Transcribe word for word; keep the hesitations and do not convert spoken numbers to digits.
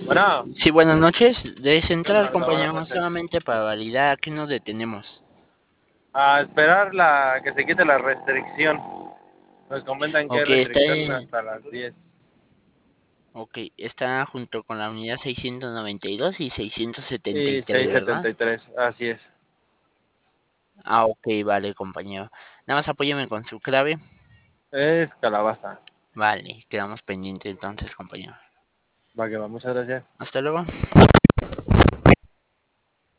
Bueno, Sí, buenas noches. De ¿qué onda, central, Arda? Buenas compañero, noches. solamente para validar, aquí nos detenemos. A esperar la que se quite la restricción. Nos comentan que hay Ok, está, restricción hasta las diez. ok, está junto con la unidad seiscientos noventa y dos y seiscientos setenta y Y tres, ¿verdad? seiscientos setenta y tres, así es. Ah, ok, vale, compañero. Nada más apóyame con su clave. Es calabaza. Vale, quedamos pendientes entonces, compañero. Va que va, muchas gracias. Hasta luego.